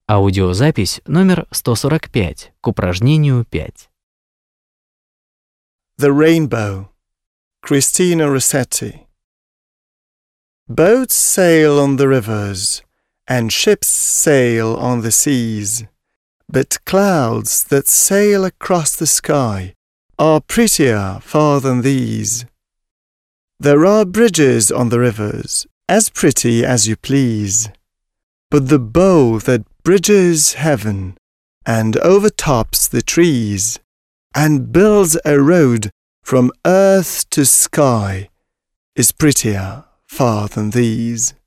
Аудиозапись номер 145 к упражнению 5. The Rainbow, Christina Rossetti. Boats sail on the rivers, and ships sail on the seas, but clouds that sail across the sky are prettier far than these. There are bridges on the rivers, as pretty as you please, but the bow that bridges heaven and overtops the trees and builds a road from earth to sky is prettier far than these.